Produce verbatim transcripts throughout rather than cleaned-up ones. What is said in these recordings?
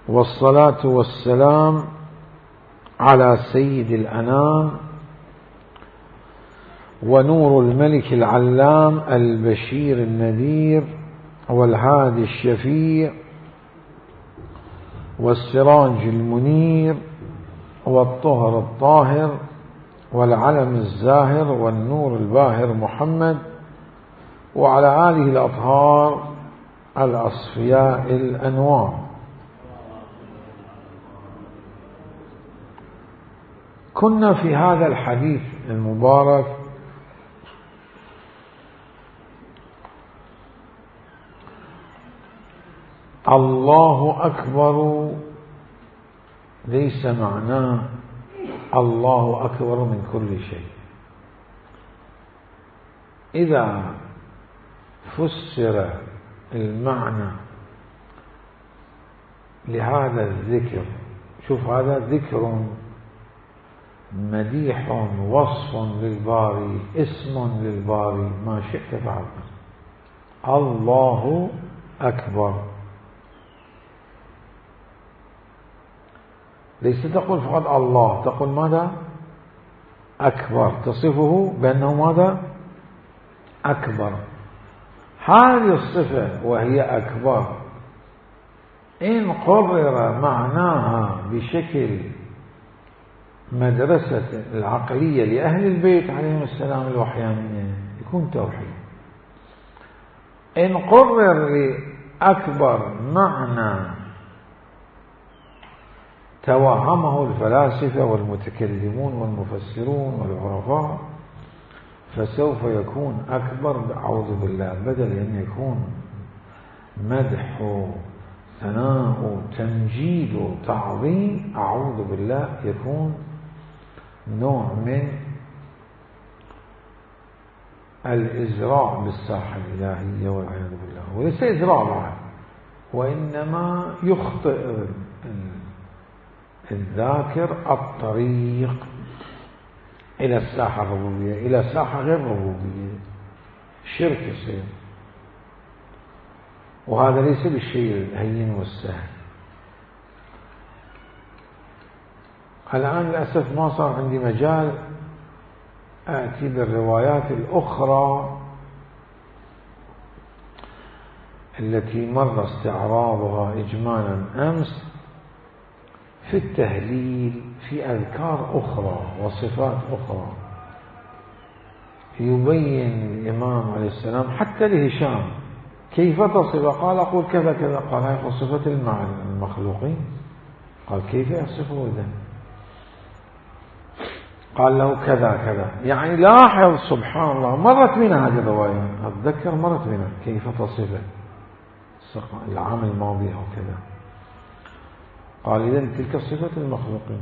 والصلاة والسلام على سيد الأنام ونور الملك العلام البشير النذير والهادي الشفيع والسراج المنير والطهر الطاهر والعلم الزاهر والنور الباهر محمد وعلى آله الأطهار الأصفياء الأنوار. كنا في هذا الحديث المبارك الله أكبر ليس معناه الله أكبر من كل شيء. إذا فسر المعنى لهذا الذكر، شوف هذا ذكر مديح وصف للباري اسم للباري ما شئت تعبر. الله أكبر ليس تقول فقط الله، تقول ماذا؟ أكبر، تصفه بأنه ماذا؟ أكبر. هذه الصفة وهي أكبر إن قرر معناها بشكل مدرسة العقلية لأهل البيت عليهم السلام الوحيانية يكون توحيد. إن قرر لأكبر معنى توهمه الفلاسفة والمتكلمون والمفسرون والعرفاء فسوف يكون أكبر أعوذ بالله، بدل أن يكون مدح ثناء تمجيد تعظيم أعوذ بالله يكون نوع من الإزراع بالساحة الإلهية والعياذ بالله، وليس إزراع بعد، وإنما يخطئ الذاكر الطريق إلى الساحة الربوبية إلى ساحة غير ربوبية، شرك يصير، وهذا ليس بالشيء الهين والسهل. الآن للأسف ما صار عندي مجال أأتي بالروايات الأخرى التي مر استعراضها إجمالا أمس في التهليل في أذكار أخرى وصفات أخرى يبين الإمام عليه السلام حتى لهشام كيف تصف، قال أقول كذا كذا، قال هذه صفة المخلوقين، قال كيف يصفه ذا، قال له كذا كذا. يعني لاحظ سبحان الله مرت بنا هذه الرواية، أتذكر مرت بنا كيف تصفه العام الماضي أو كذا، قال إذن تلك صفة المخلوقين.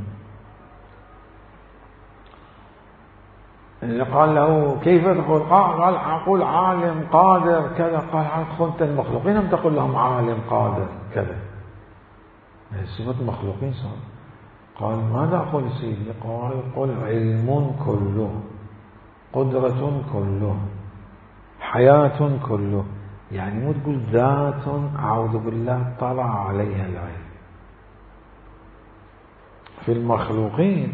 قال له كيف تقول؟ قال أقول عالم قادر كذا، قال خنت المخلوقين أم تقول لهم عالم قادر كذا؟ صفة المخلوقين صار. قال ماذا أقول سيدي؟ قال قل علم كله، قدرة كله، حياة كله. يعني مو تقول ذات أعوذ بالله طلع عليها العلم. في المخلوقين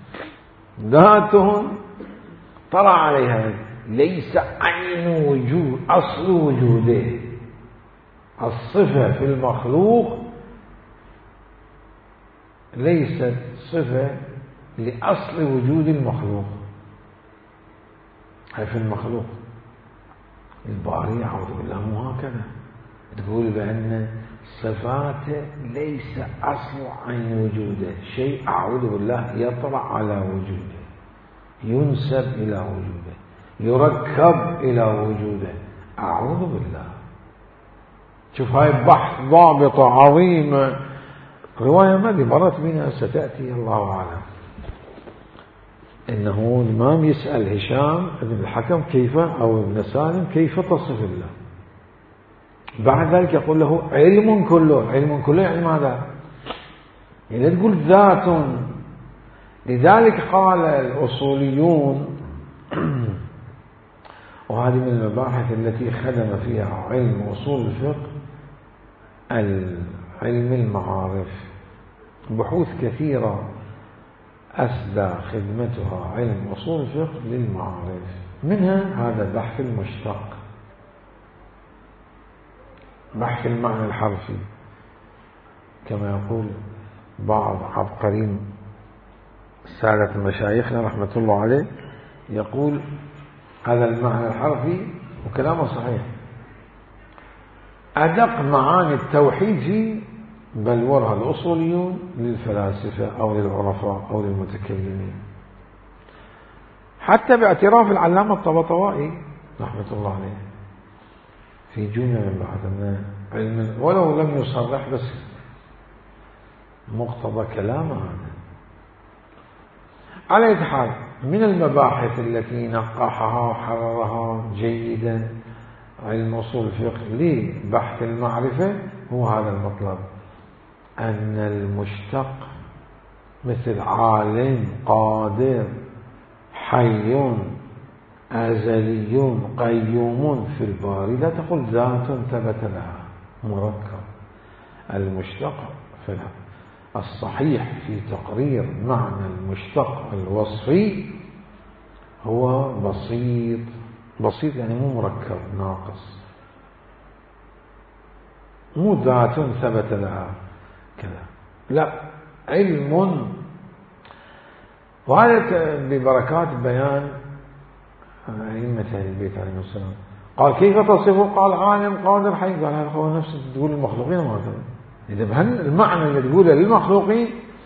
ذاتهم طلع عليها، ليس عين وجود أصل وجوده. الصفة في المخلوق ليست صفة لأصل وجود المخلوق، هي في المخلوق. الباري أعوذ بالله مو هكذا تقول بأن صفاته ليس أصل عن وجوده، شيء أعوذ بالله يطلع على وجوده، ينسب إلى وجوده، يركب إلى وجوده، أعوذ بالله. شوف هاي بحث ضابطة عظيمة، رواية ما دي مرت بنا ستأتي الله أعلم. إنه الإمام يسأل هشام ابن الحكم كيف أو ابن سالم كيف تصف الله، بعد ذلك يقول له علم كله. علم كله يعني ماذا؟ يعني تقول ذات. لذلك قال الأصوليون وهذه من المباحث التي خدم فيها علم أصول الفقه علم المعارف. بحوث كثيرة أسدى خدمتها علم أصول الفقه للمعارف، منها هذا بحث المشتق، بحث المعنى الحرفي، كما يقول بعض عبقرين سادة مشايخنا رحمة الله عليه، يقول هذا المعنى الحرفي، وكلامه صحيح، أدق معاني التوحيد فيه بلورها الأصوليون للفلاسفة أو للعرفاء أو للمتكلمين، حتى باعتراف العلامة الطباطبائي رحمة الله عليه في جملة من بعد علم، ولو لم يصرح بس مقتضى كلامه هذا. على أي حال، من المباحث التي نقحها وحررها جيدا علم أصول الفقه لبحث المعرفة هو هذا المطلب، أن المشتق مثل عالم قادر حي أزلي قيوم في الباري، لا تقل ذات ثبت لها مركب. المشتق في الصحيح في تقرير معنى المشتق الوصفي هو بسيط، بسيط يعني مو مركب ناقص، مو ذات ثبت لها كذا، لا، علم. وهذا ببركات بيان أئمة أهل البيت عليهم السلام. قال كيف تصفه؟ قال عالم قادر حي. قال هذا هو نفس تقول المخلوقين ما هكذا. إذا بهن المعنى اللي تقوله للمخلوقين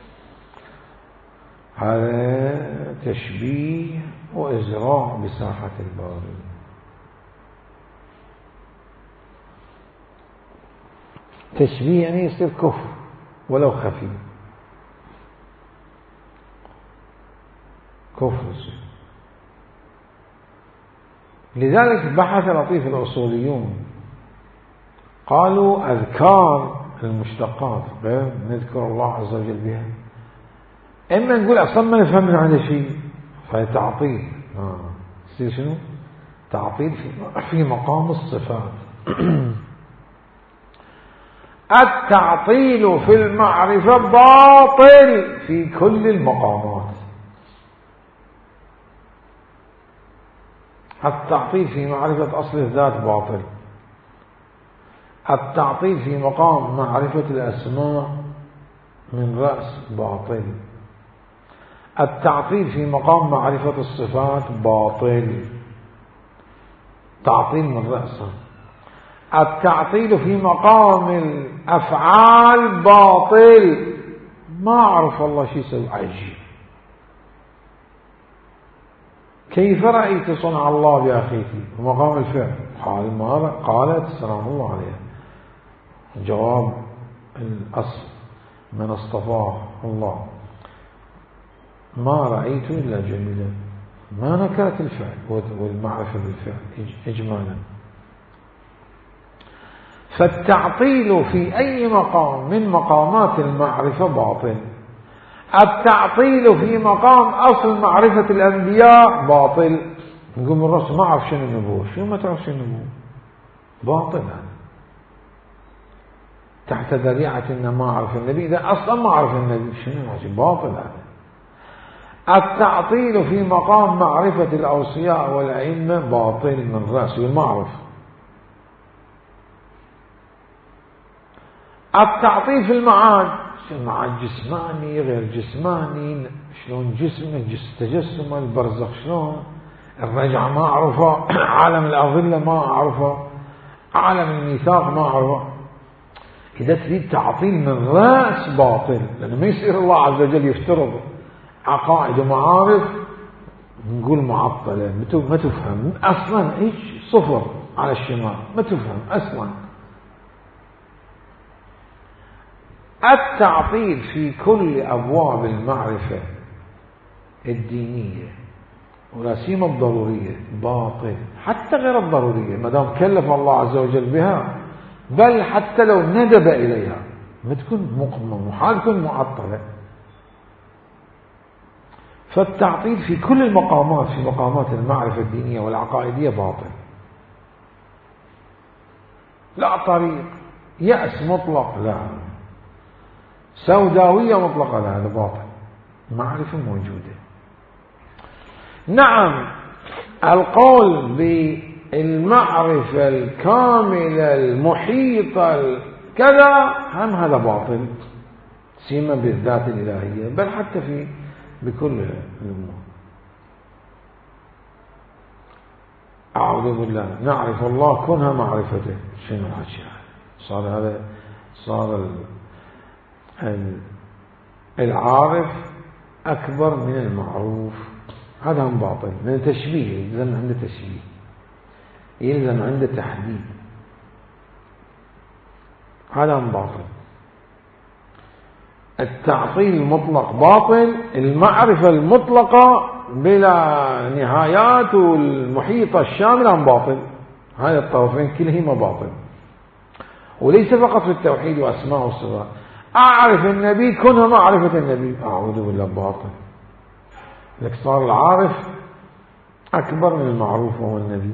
هذا تشبيه وإزراء بساحة الباري. تشبيه يعني يصير كفر ولو خفي، كفر يصير. لذلك بحث لطيف الأصوليون، قالوا أذكار المشتقات غير نذكر الله عز وجل بها، إما نقول أصلا ما نفهم من هذا شيء فهي تعطيل، آه. يصير شنو؟ تعطيل في, في مقام الصفات. التعطيل في المعرفة باطل في كل المقامات. التعطيل في معرفة أصل الذات باطل، التعطيل في مقام معرفة الأسماء من رأس باطل، التعطيل في مقام معرفة الصفات باطل، تعطيل من رأسه. التعطيل في مقام الأفعال باطل، ما أعرف الله شيء يسوي عجيب. كيف رأيت صنع الله بأخيك؟ مقام الفعل. قال ما قالت سلام الله عليها، جواب الأصل من اصطفاه الله، ما رأيت إلا جميلا، ما نكرت الفعل والمعرفة بالفعل إجمالا. فالتعطيل في أي مقام من مقامات المعرفة باطل. التعطيل في مقام أصل معرفة الأنبياء باطل. نقول من الرأس ما أعرف شنو النبوة، شنو ما تعرف شنو النبوة؟ باطل هذا، تحت ذريعة إن ما أعرف النبي، إذا أصلا ما أعرف النبي شنو؟ باطل هذا. التعطيل في مقام معرفة الأوصياء والأئمة باطل من رأس المعرفة. التعطيل في المعاد، المعاد جسماني غير جسماني، شلون جسمه جس تجسمه، البرزخ شلون، الرجعة ما أعرفه، عالم الأظلة ما أعرفه، عالم الميثاق ما أعرفه. إذا تريد تعطيل من رأس باطل، لأنه ما يصير الله عز وجل يفترض عقائد ومعارف نقول معطلة ما تفهم أصلا، إيش صفر على الشمال ما تفهم أصلا. التعطيل في كل أبواب المعرفة الدينية ولا سيما الضرورية باطل، حتى غير الضرورية ما دام كلف الله عز وجل بها، بل حتى لو ندب إليها ما تكون مقمة محال تكون معطلة. فالتعطيل في كل المقامات في مقامات المعرفة الدينية والعقائدية باطل، لا طريق يأس مطلق لا. سوداوية مطلقة، لا هذا باطل. معرفة موجودة. نعم القول بالمعرفة الكاملة المحيطة كذا هم هذا باطل، سيما بالذات الإلهية، بل حتى في بكل الأمور. أعوذ بالله، نعرف الله كنها معرفته. شنو الأشياء؟ صار هذا صار العارف أكبر من المعروف، هذا هم باطل. من تشبيه، يلزم عنده تشبيه، يلزم عنده تحديد، هذا هم باطل. التعطيل المطلق باطل، المعرفة المطلقة بلا نهايات والمحيطة الشاملة هم باطل. هذه الطرفين كلهما باطل، وليس فقط في التوحيد وأسماء والصفات. أعرف النبي كنها معرفة النبي، أعوذ بالله، باطل. لك صار العارف أكبر من المعروف وهو النبي.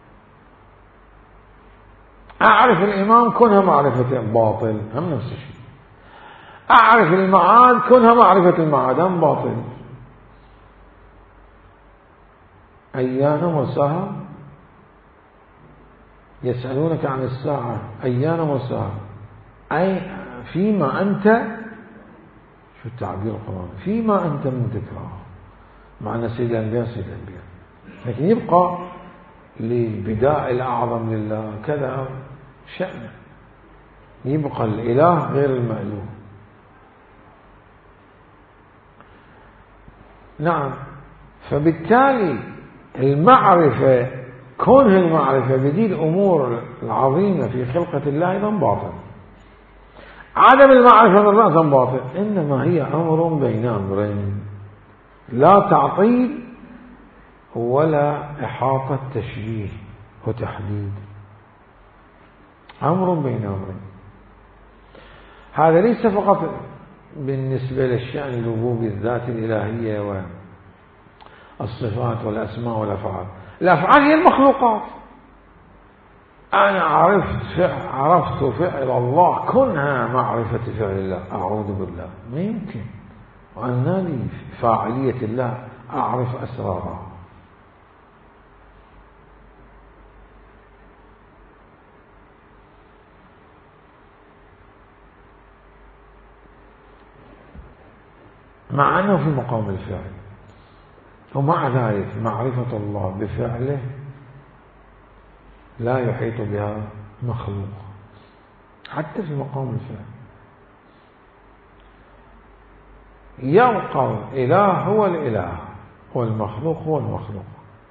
أعرف الإمام كنها معرفة، باطل، هم نفس الشيء. أعرف المعاد كنها معرفة المعاد، هم باطل. أيان مرساها، يسألونك عن الساعة أيان مرساها، أي فيما أنت، شو التعبير القرآني، فيما أنت من ذكرها، معنى سيد الأنبياء سيد الأنبياء، لكن يبقى للبداء الأعظم لله كذا شأن، يبقى الإله غير المألوه. نعم، فبالتالي المعرفة، كونه المعرفة بدي الأمور العظيمة في خلقة الله أيضا باطل. عدم المعرفة من رأسا باطل، إنما هي أمر بين أمرين، لا تعطيل ولا إحاطة تشبيه وتحديد، أمر بين أمرين. هذا ليس فقط بالنسبة للشأن الربوبي الذات الإلهية والصفات والأسماء والأفعال. الأفعال هي المخلوقات. أنا عرفت فعل عرفت فعل الله كنها معرفة فعل الله، أعوذ بالله، ما يمكن. وأنا لي فاعلية الله أعرف أسرارها. مع أنه في مقام الفعل، ومع ذلك معرفة الله بفعله لا يحيط بها مخلوق، حتى في مقام الفعل. يبقى الإله هو الإله والمخلوق هو المخلوق.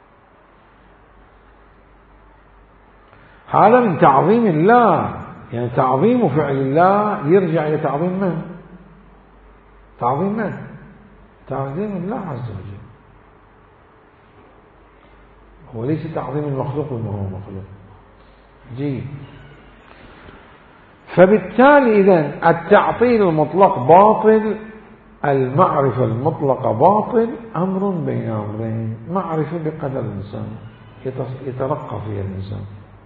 هذا من تعظيم الله، يعني تعظيم فعل الله يرجع إلى تعظيم من؟ تعظيم من؟ تعظيم الله عز وجل، وليس تعظيم المخلوق بما هو مخلوق. جيد. فبالتالي إذن التعطيل المطلق باطل، المعرفة المطلقة باطل، أمر بين أمرين. معرفة بقدر الإنسان يترقى فيها الإنسان.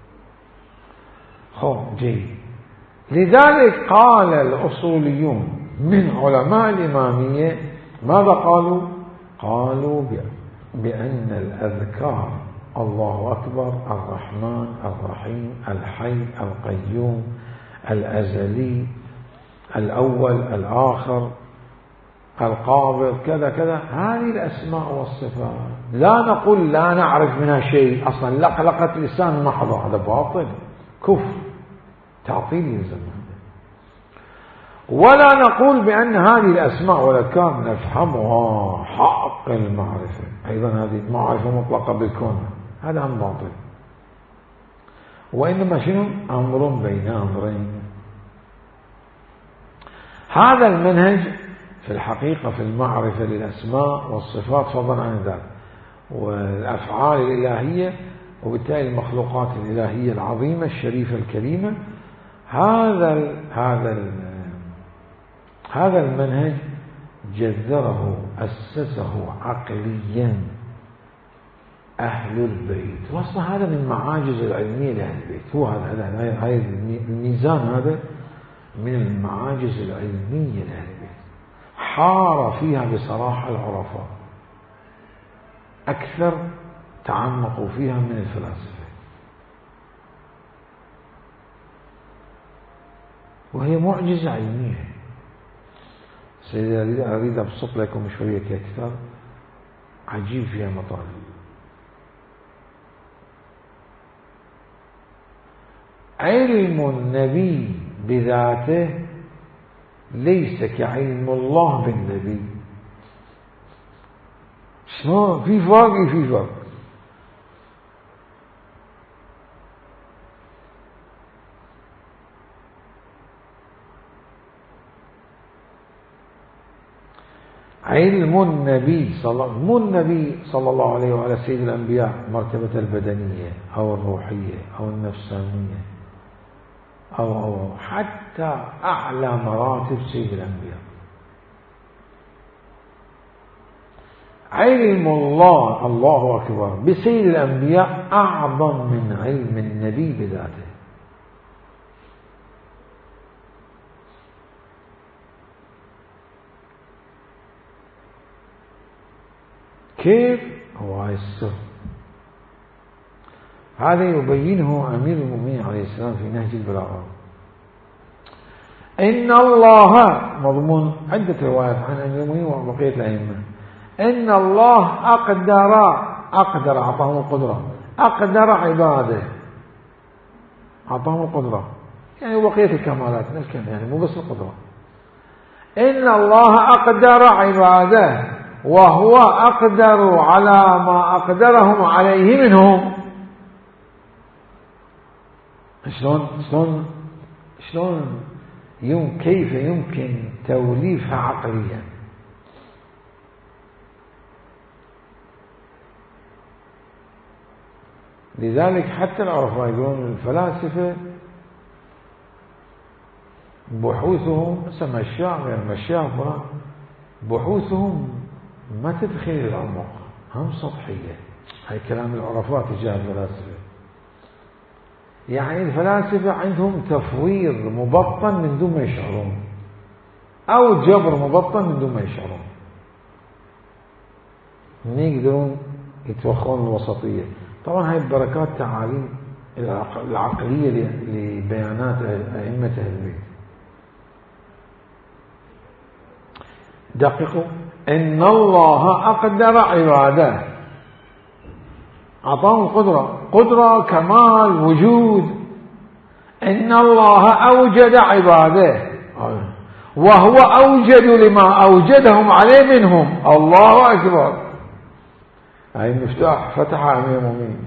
خو جيد. لذلك قال الأصوليون من علماء الإمامية ماذا قالوا؟ قالوا بأن الأذكار الله أكبر، الرحمن، الرحيم، الحي، القيوم، الأزلي، الأول، الآخر، القابض، كذا كذا، هذه الأسماء والصفات لا نقول لا نعرف منها شيء أصلا، لا خلقت لسان محضة، هذا باطل كفر تعطيل يلزم. ولا نقول بأن هذه الأسماء والأذكار نفهمها حق المعرفة، أيضا هذه معرفة مطلقة بالكون، هذا هم باطل. وإنما شنو؟ أمر بين أمرين. هذا المنهج في الحقيقة في المعرفة للأسماء والصفات فضلا عن ذلك، والأفعال الإلهية، وبالتالي المخلوقات الإلهية العظيمة الشريفة الكريمة، هذا ال هذا ال هذا المنهج جذره أسسه عقليا أهل البيت. وأصلا هذا من معاجز العلمية لأهل البيت، هو هذا هذا الميزان، هذا من المعاجز العلمية لأهل البيت، حار فيها بصراحة العرفاء أكثر تعمقوا فيها من الفلاسفة، وهي معجزة علمية. سيدي أريد أبسط لكم شوية أكثر، عجيب فيها مطالب. علم النبي بذاته ليس كعلم الله بالنبي. شلون؟ في فرق في فرق. علم النبي صلى مو النبي صلى الله عليه وعلى سيد الأنبياء مرتبة البدنية أو الروحية أو النفسانية أو أو حتى أعلى مراتب سيد الأنبياء. علم الله الله أكبر بسيد الأنبياء أعظم من علم النبي بذاته. كيف؟ هو هاي السر، هذا يبينه أمير المؤمنين عليه السلام في نهج البلاغة. إن الله، مضمون عدة روايات عن أمير المؤمنين وبقية الأئمة، إن الله أقدر أقدر أعطاهم القدرة، أقدر عباده أعطاهم القدرة، يعني بقية الكمالات نفس يعني مو بس القدرة. إن الله أقدر عباده وهو أقدر على ما أقدرهم عليه منهم. شلون شلون شلون يوم كيف يمكن توليفها عقليا؟ لذلك حتى العرفاء يقولون الفلاسفة بحوثهم مثل مشاع غير مشاع فلان، بحوثهم ما تدخل العمق، هم سطحية. هاي كلام العرفاء تجاه الفلاسفة. يعني الفلاسفة عندهم تفويض مبطن من دون ما يشعرون، أو جبر مبطن من دون ما يشعرون، من يقدرون يتوخون الوسطية. طبعا هاي بركات تعاليم العقلية لبيانات أئمة أهل البيت. دققوا، إن الله أقدر عباده، أعطاهم قدرة، قدرة كمال وجود. إن الله أوجد عباده وهو أوجد لما أوجدهم عليه منهم. الله أكبر. هاي المفتاح فتح أمير المؤمنين.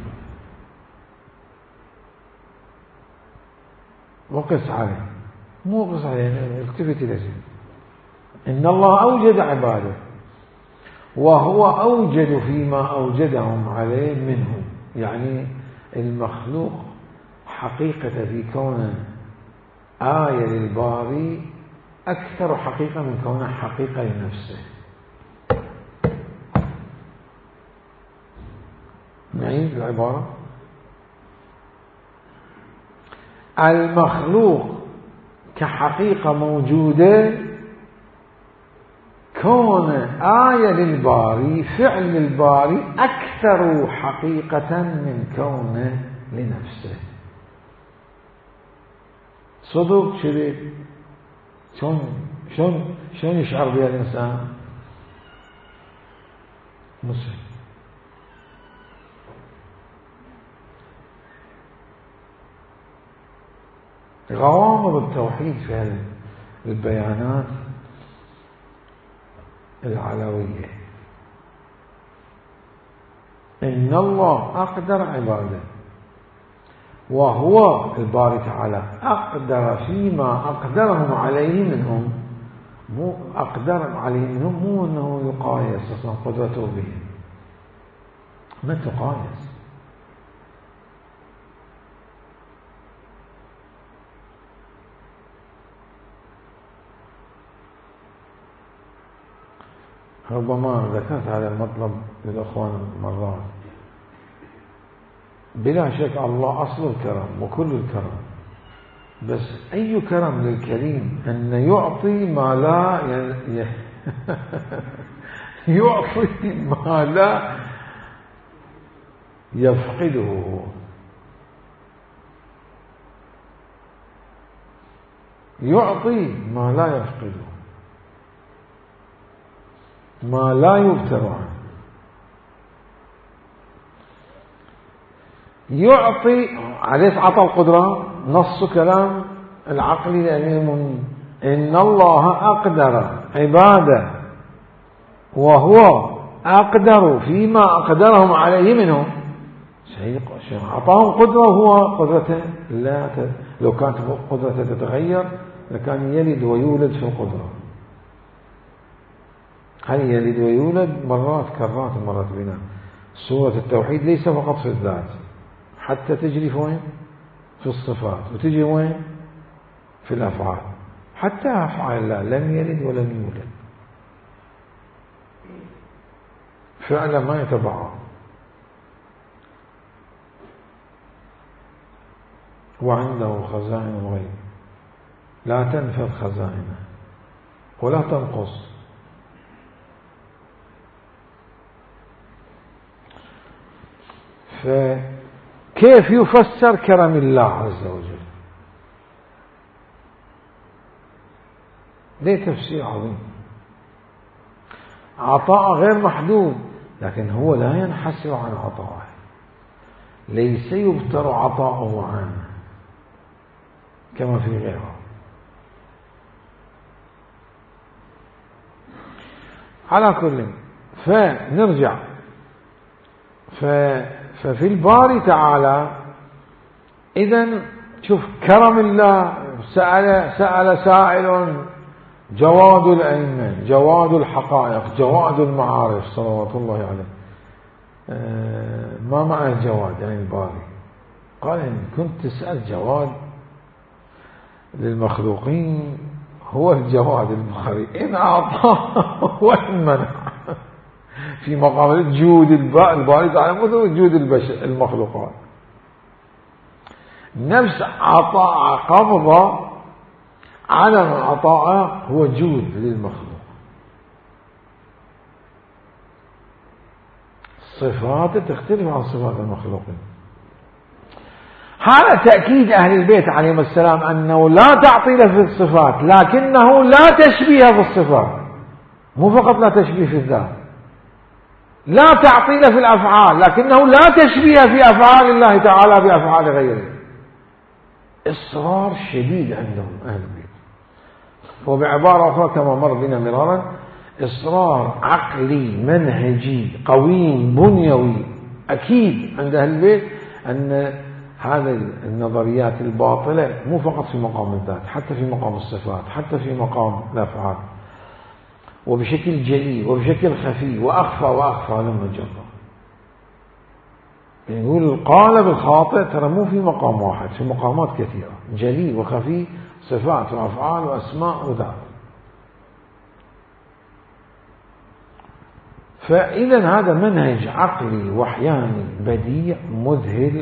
وقس عليه، مو قس عليه، التفت إلى شيء. إن الله أوجد عباده وهو أوجد فيما أوجدهم عليه منهم. يعني المخلوق حقيقة في كونه آية للباري أكثر حقيقة من كونه حقيقة لنفسه. نعيد العبارة. المخلوق كحقيقة موجودة، كون آية للباري، فعل الباري أكثر حقيقة من كونه لنفسه. صدق شريك. شلون شلون شلون يشعر بها الإنسان؟ مسلم. غوامض التوحيد في البيانات العلوية. إن الله أقدر عباده وهو الباري تعالى أقدر فيما أقدرهم عليه منهم. مو أقدر عليه منهم، مو أنه يقايس أصلا قدرته بهم، ما تقايس. ربما ذكرت هذا المطلب للأخوان مرات. بلا شك الله أصل الكرم وكل الكرم، بس أي كرم للكريم أن يعطي ما لا ي... يعطي ما لا يفقده، يعطي ما لا يفقده، ما لا يبتر عنه. يعطي عليه عطى القدرة، نص كلام العقل لأنه إن الله أقدر عباده وهو أقدر فيما أقدرهم عليه منهم. شيء أعطاهم قدرة وهو قدرته لا ت... لو كانت قدرته تتغير لكان يلد ويولد في القدرة. هل يلد ويولد مرات كرات مرات بنا. سورة التوحيد ليس فقط في الذات، حتى تجري في وين؟ في الصفات، وتجري وين؟ في الأفعال. حتى أفعال الله لم يلد ولم يولد، فعلا ما يتبعه. وعنده خزائن الغيب لا تنفذ خزائنه ولا تنقص. فكيف يفسر كرم الله عز وجل؟ ليه تفسير عظيم. عطاء غير محدود، لكن هو لا ينحسر عن عطائه، ليس يبتر عطاؤه عنه كما في غيره. على كل، فنرجع ففي الباري تعالى إذن شوف كرم الله. سأل سأل سائل جواد الأئمة، جواد الحقائق، جواد المعارف صلوات الله عليه. ما معنى الجواد يعني الباري؟ قال إن كنت تسأل جواد للمخلوقين هو الجواد الباري، إن أعطى وإن منع. في مقام جود الباري تعالى مثل جود البشر المخلوقات. نفس عطاء قبضة علم عطاء هو جود للمخلوق. صفاته تختلف عن صفات المخلوقين. هذا تأكيد أهل البيت عليهم السلام أنه لا تعطيل في الصفات، لكنه لا تشبيه في الصفات. مو فقط لا تشبيه في الذات، لا تعطيل في الأفعال، لكنه لا تشبيه في أفعال الله تعالى بأفعال غيره. إصرار شديد عندهم أهل البيت. وبعبارة أخرى كما مر بنا مرارا، إصرار عقلي منهجي قوي بنيوي أكيد عند أهل البيت أن هذه النظريات الباطلة مو فقط في مقام الذات، حتى في مقام الصفات، حتى في مقام الأفعال، وبشكل جلي وبشكل خفي وأخفى وأخفى لما جرى. يعني يقول القالب الخاطئ ترى مو في مقام واحد، في مقامات كثيرة، جلي وخفي، صفات وأفعال وأسماء وذات. فإذا هذا منهج عقلي وحياني بديع مذهل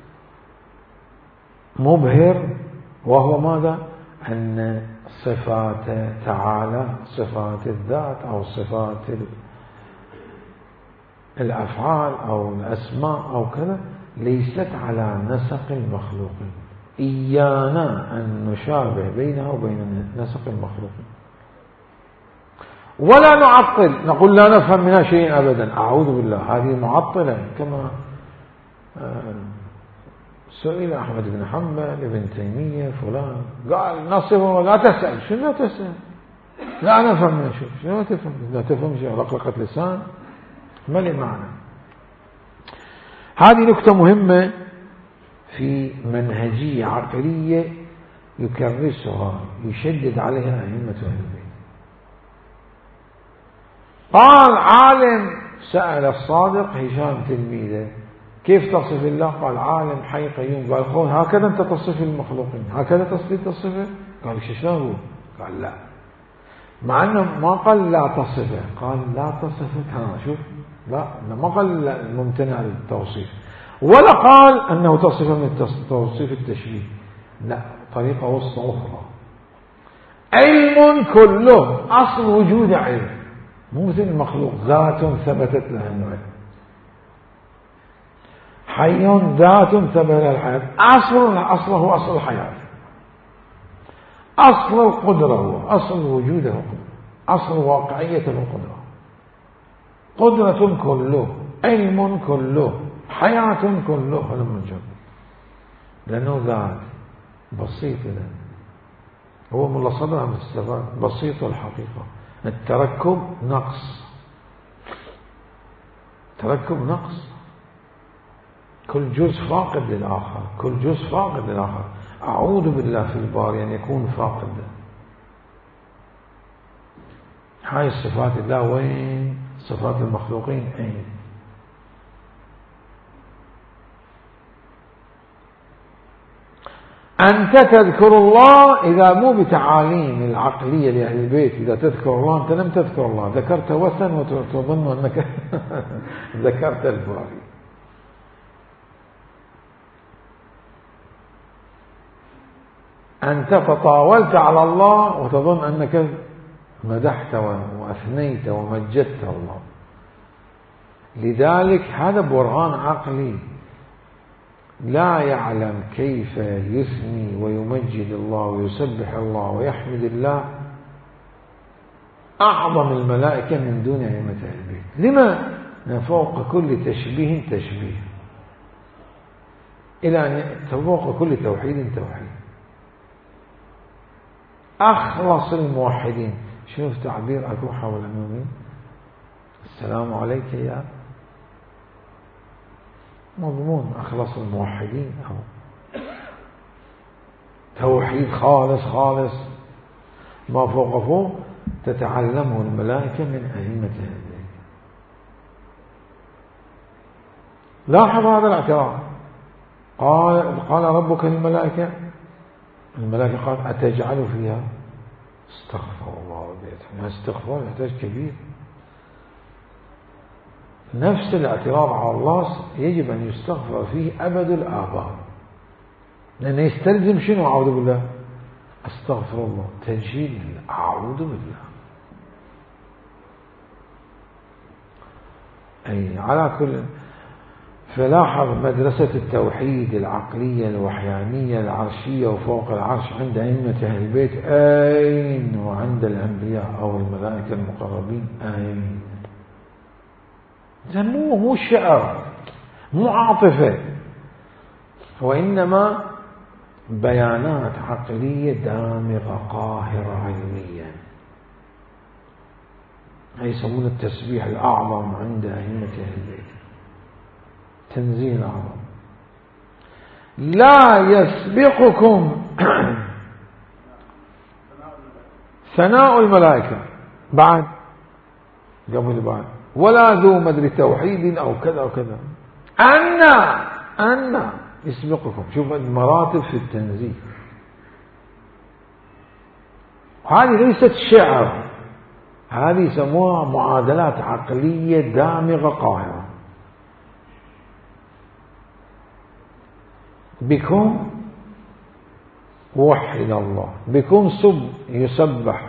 مبهر، وهو ماذا؟ أن صفات تعالى، صفات الذات أو صفات الأفعال أو الأسماء أو كذا، ليست على نسق المخلوقين. إيانا أن نشابه بينها وبين نسق المخلوقين، ولا نعطل، نقول لا نفهم منها شيء أبدا. أعوذ بالله، هذه معطلة. كما سئل أحمد بن حنبل، ابن تيمية، فلان، قال نصفه لا تسأل. شنو لا تسأل؟ لا نفهم منها شيء. شنو لا تفهم؟ لا تفهم شيء، لقلقة لسان، ما لي معنى. هذه نكتة مهمة في منهجية عقلية يكرسها يشدد عليها أئمة أهل البيت. قال عالم سأل الصادق هشام تلميذه كيف تصف الله؟ قال عالم حي قيوم. قال خذ هكذا أنت تصف المخلوقين، هكذا تصف تصفه؟ قال شو؟ قال لا، مع أنه ما قال لا تصفه، قال لا تصفه. ها شوف، لا ما قال ممتنع للتوصيف، ولا قال أنه تصف من توصيف التشبيه، لا، طريقة وسطى أخرى. علم كله، أصل وجود علم، مو مثل المخلوق ذات ثبتت لها العلم. حي ذات ثبت لها الحياة، أصل أصله أصل الحياة، أصل القدرة هو أصل وجوده، أصل واقعية القدرة. قدرة كله، علم كله، حياة كله، هذا من جد، لأنه ذات بسيط، هو من صدر من الصفات بسيط الحقيقة. التركب نقص، تركب نقص، كل جزء فاقد للآخر، كل جزء فاقد للآخر. أعوذ بالله في الباري أن يكون فاقد. هاي الصفات الله وين؟ صفات المخلوقين أين؟ أنت تذكر الله إذا مو بتعاليم العقلية لأهل البيت، إذا تذكر الله أنت لم تذكر الله، ذكرت وثن وتظن أنك ذكرت الباري. أنت تطاولت على الله وتظن أنك مدحت وأثنيت ومجدت الله. لذلك هذا برهان عقلي، لا يعلم كيف يثني ويمجد الله ويسبح الله ويحمد الله أعظم الملائكة من دون أئمة البيت. لما؟ فوق كل تشبيه تشبيه، إلى أن فوق كل توحيد توحيد. أخلص الموحدين، شوف تعبير أكو حول المؤمن، السلام عليك يا مضمون أخلص الموحدين، أو توحيد خالص خالص ما فوق فوق تتعلمه الملائكة من أئمة البيت. لاحظ هذا الاعتراف، قال قال ربك للملائكة، الملائكة قال أتجعل فيها، استغفر الله وبيته، استغفار يحتاج كبير. نفس الاعتراف على الله يجب أن يستغفر فيه أبد الآباد، لأنه يستلزم شنو؟ أعوذ بالله، أستغفر الله، تنشيل، أعوذ بالله. أي على كل، فلاحظ مدرسة التوحيد العقلية الوحيانية العرشية وفوق العرش عند أئمة أهل البيت أين؟ وعند الأنبياء أو الملائكة المقربين أين؟ مو مو شعر، مو عاطفة، وإنما بيانات عقلية دامغة قاهرة علميا. يسمون التسبيح الأعظم عند أئمة أهل البيت، تنزيل أعظم. لا يسبقكم ثناء الملائكة بعد قبل بعد، ولا ذو مدري توحيد أو كذا وكذا، أن أن يسبقكم. شوف المراتب في التنزيه، هذه ليست شعر، هذه يسموها معادلات عقلية دامغة قاهرة. بكم وحد الله، بكم سب يسبح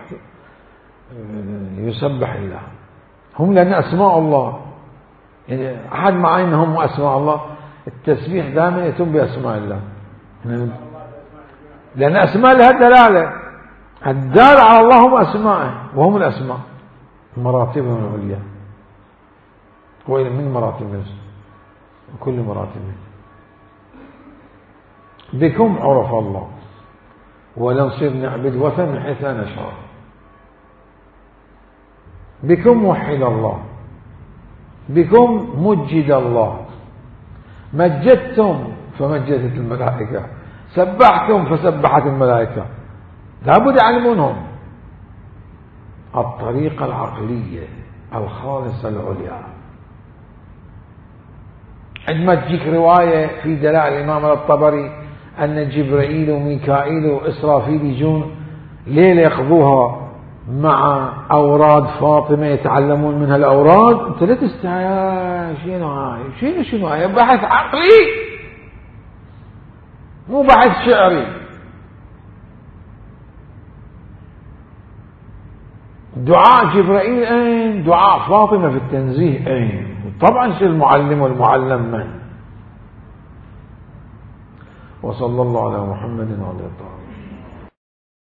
يسبح الله، هم لأن أسماء الله، يعني أحد معي أنهم أسماء الله، التسبيح دائما يتم بأسماء الله، لأن أسماء لها دلالة، الدال على الله هم أسماءه وهم الأسماء، مراتبهم العليا، وإلى من مراتب كل مراتبه. بكم عرف الله، ولا نصير نعبد وثن من حيث لا نشعر. بكم وحد الله، بكم مجد الله، مجدتم فمجدت الملائكة، سبحتم فسبحت الملائكة. لابد يعلمونهم الطريقة العقلية الخالصة العليا. عندما تجيك رواية في دلائل الإمام الطبري أن جبرائيل وميكائيل وإسرافيل يجون ليلة يقضوها مع أوراد فاطمة يتعلمون منها الأوراد، أنت لا تستعي شنو هاي شنو شنو هاي، بحث عقلي مو بحث شعري. دعاء جبرائيل أين؟ دعاء فاطمة في التنزيه أين؟ طبعا المعلم والمعلم من؟ وصلى الله على محمد وعلى آله.